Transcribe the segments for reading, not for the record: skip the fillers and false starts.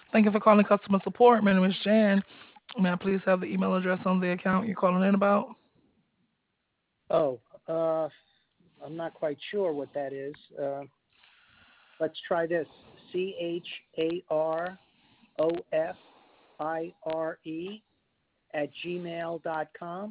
Thank you for calling customer support. My name is Jan. May I please have the email address on the account you're calling in about? Oh, uh, I'm not quite sure what that is. Let's try this. CHAROFIRE@gmail.com.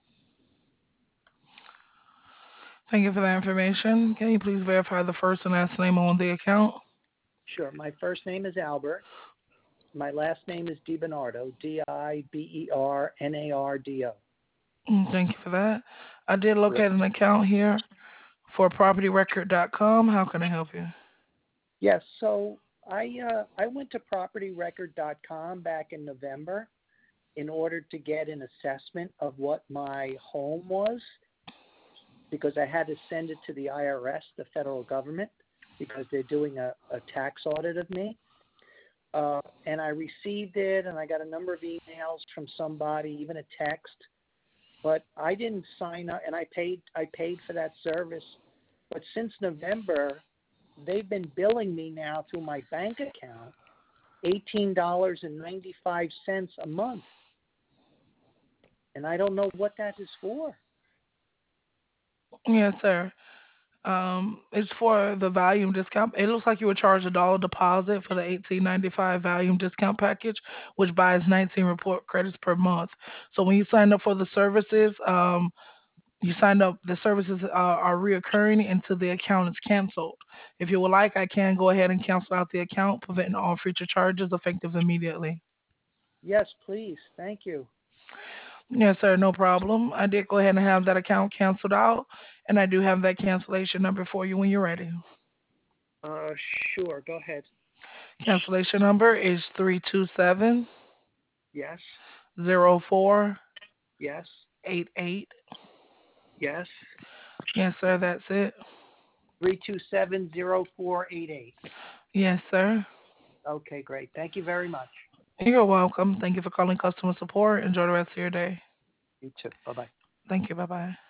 Thank you for that information. Can you please verify the first and last name on the account? Sure. My first name is Albert. My last name is DiBernardo, DiBernardo. Thank you for that. I did locate an account here for propertyrecord.com. How can I help you? Yes, so I went to propertyrecord.com back in November in order to get an assessment of what my home was because I had to send it to the IRS, the federal government, because they're doing a tax audit of me. And I received it, and I got a number of emails from somebody, even a text. But I didn't sign up, and I paid for that service. But since November, they've been billing me now through my bank account $18.95 a month, and I don't know what that is for. Yes, sir. It's for the volume discount. It looks like you were charged $1 deposit for the 18.95 volume discount package, which buys 19 report credits per month. So when you sign up for the services, you signed up. The services are reoccurring until the account is canceled. If you would like, I can go ahead and cancel out the account, preventing all future charges effective immediately. Yes, please. Thank you. Yes, sir, no problem. I did go ahead and have that account canceled out, and I do have that cancellation number for you when you're ready. Uh, sure. Go ahead. Cancellation number is 327 Yes. Yes. 88. Yes. Yes, sir, that's it. 3270488. Yes, sir. Okay, great. Thank you very much. You're welcome. Thank you for calling customer support. Enjoy the rest of your day. You too. Bye bye. Thank you. Bye bye.